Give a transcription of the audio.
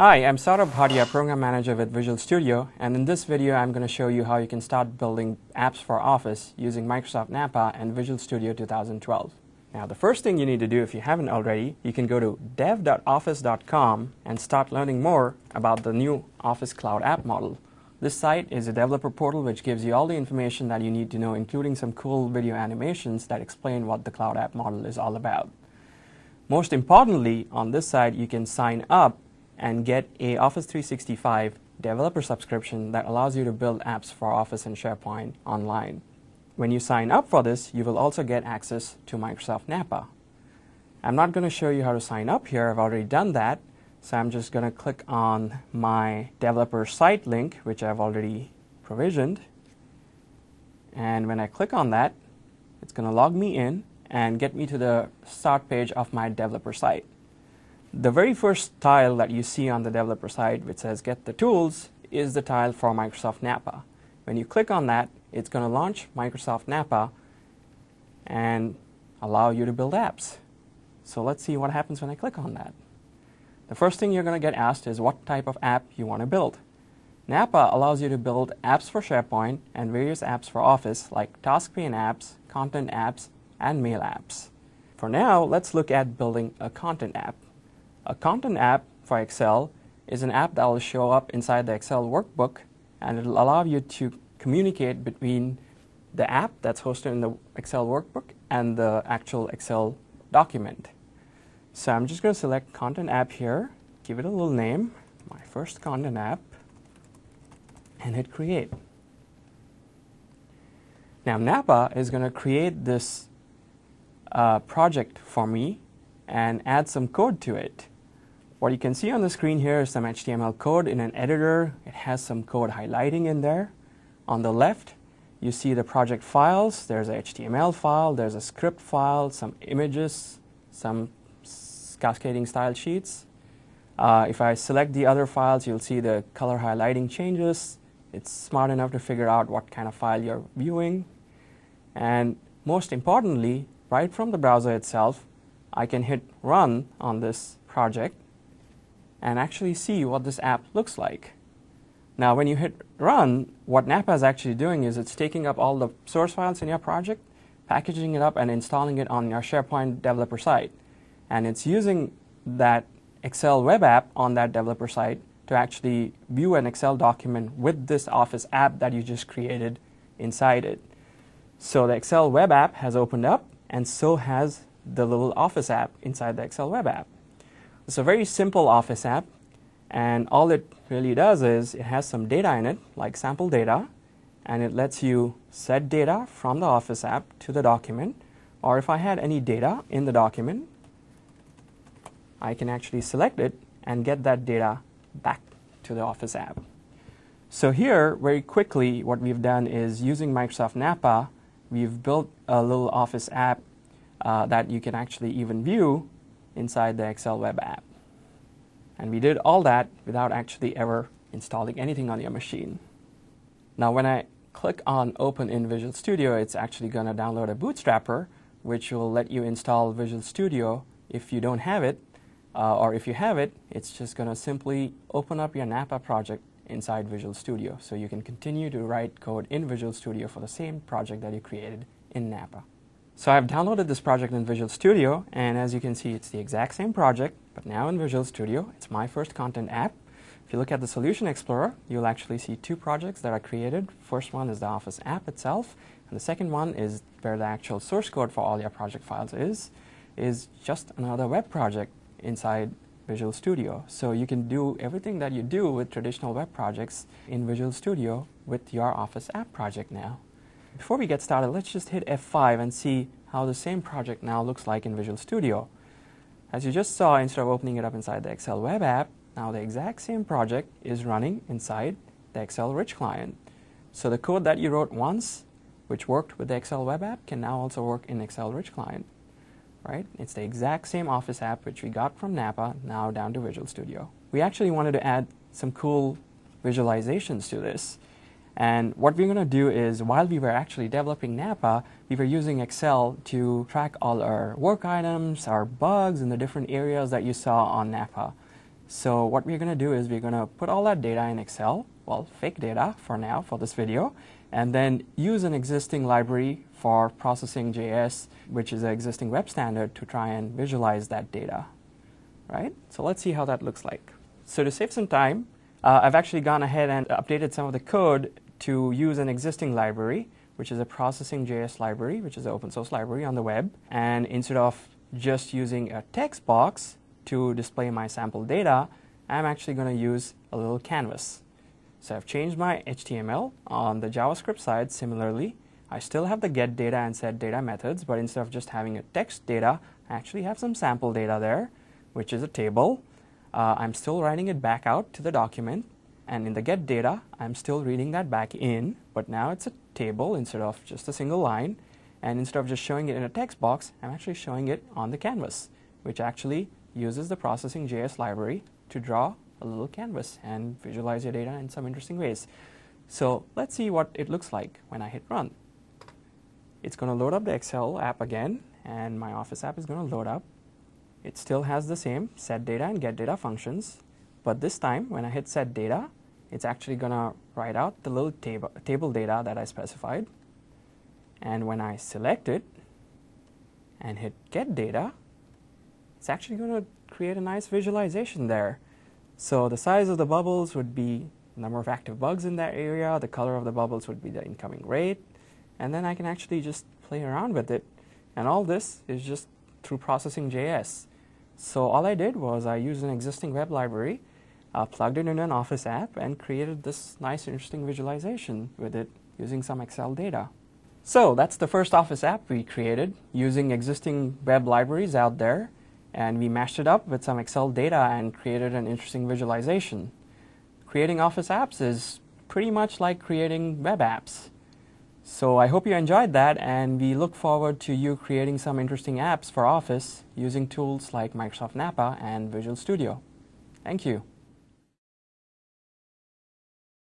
Hi, I'm Saurabh Bhatia, Program Manager with Visual Studio, and in this video I'm going to show you how you can start building apps for Office using Microsoft Napa and Visual Studio 2012. Now the first thing you need to do, if you haven't already, you can go to dev.office.com and start learning more about the new Office Cloud App Model. This site is a developer portal which gives you all the information that you need to know, including some cool video animations that explain what the Cloud App Model is all about. Most importantly, on this site you can sign up and get a Office 365 developer subscription that allows you to build apps for Office and SharePoint online. When you sign up for this, you will also get access to Microsoft Napa. I'm not going to show you how to sign up here. I've already done that. So I'm just going to click on my developer site link, which I've already provisioned. And when I click on that, it's going to log me in and get me to the start page of my developer site. The very first tile that you see on the developer site, which says Get the Tools, is the tile for Microsoft Napa. When you click on that, it's going to launch Microsoft Napa and allow you to build apps. So let's see what happens when I click on that. The first thing you're going to get asked is what type of app you want to build. Napa allows you to build apps for SharePoint and various apps for Office like task pane apps, content apps, and mail apps. For now, let's look at building a content app. A content app for Excel is an app that will show up inside the Excel workbook, and it will allow you to communicate between the app that's hosted in the Excel workbook and the actual Excel document. So I'm just going to select content app here, give it a little name, my first content app, and hit create. Now Napa is going to create this project for me and add some code to it. What you can see on the screen here is some HTML code in an editor. It has some code highlighting in there. On the left, you see the project files. There's a HTML file, there's a script file, some images, some cascading style sheets. If I select the other files, you'll see the color highlighting changes. It's smart enough to figure out what kind of file you're viewing. And most importantly, right from the browser itself, I can hit run on this project and actually see what this app looks like. Now when you hit run, what Napa is actually doing is it's taking up all the source files in your project, packaging it up and installing it on your SharePoint developer site. And it's using that Excel web app on that developer site to actually view an Excel document with this Office app that you just created inside it. So the Excel web app has opened up, and so has the little Office app inside the Excel web app. It's a very simple Office app, and all it really does is it has some data in it, like sample data, and it lets you set data from the Office app to the document, or if I had any data in the document, I can actually select it and get that data back to the Office app. So here, very quickly, what we've done is using Microsoft Napa, we've built a little Office app that you can actually even view inside the Excel web app. And we did all that without actually ever installing anything on your machine. Now when I click on Open in Visual Studio, it's actually going to download a bootstrapper, which will let you install Visual Studio if you don't have it, or if you have it, it's just going to simply open up your Napa project inside Visual Studio. So you can continue to write code in Visual Studio for the same project that you created in Napa. So I've downloaded this project in Visual Studio, and as you can see, it's the exact same project, but now in Visual Studio. It's my first content app. If you look at the Solution Explorer, you'll actually see two projects that are created. First one is the Office app itself, and the second one is where the actual source code for all your project files is just another web project inside Visual Studio. So you can do everything that you do with traditional web projects in Visual Studio with your Office app project now. Before we get started, let's just hit F5 and see how the same project now looks like in Visual Studio. As you just saw, instead of opening it up inside the Excel web app, now the exact same project is running inside the Excel Rich Client. So the code that you wrote once, which worked with the Excel web app, can now also work in Excel Rich Client. Right? It's the exact same Office app which we got from Napa, now down to Visual Studio. We actually wanted to add some cool visualizations to this. And what we're going to do is, while we were actually developing Napa, we were using Excel to track all our work items, our bugs in the different areas that you saw on Napa. So what we're going to do is we're going to put all that data in Excel, well, fake data for now for this video, and then use an existing library for processing JS, which is an existing web standard, to try and visualize that data, right? So let's see how that looks like. So to save some time, I've actually gone ahead and updated some of the code to use an existing library, which is a processing JS library, which is an open source library on the web. And instead of just using a text box to display my sample data, I'm actually going to use a little canvas. So I've changed my HTML. On the JavaScript side, similarly, I still have the get data and set data methods, but instead of just having a text data, I actually have some sample data there, which is a table. I'm still writing it back out to the document, and in the get data, I'm still reading that back in, but now it's a table instead of just a single line, and instead of just showing it in a text box, I'm actually showing it on the canvas, which actually uses the processing JS library to draw a little canvas and visualize your data in some interesting ways. So let's see what it looks like when I hit run. It's going to load up the Excel app again, and my Office app is going to load up. It still has the same set data and get data functions, but this time when I hit set data, it's actually going to write out the little table data that I specified. And when I select it and hit get data, it's actually going to create a nice visualization there. So the size of the bubbles would be the number of active bugs in that area, the color of the bubbles would be the incoming rate, and then I can actually just play around with it. And all this is just through processing JS. So all I did was I used an existing web library, plugged it into an Office app, and created this nice, interesting visualization with it using some Excel data. So that's the first Office app we created using existing web libraries out there, and we mashed it up with some Excel data and created an interesting visualization. Creating Office apps is pretty much like creating web apps. So I hope you enjoyed that, and we look forward to you creating some interesting apps for Office using tools like Microsoft Napa and Visual Studio. Thank you.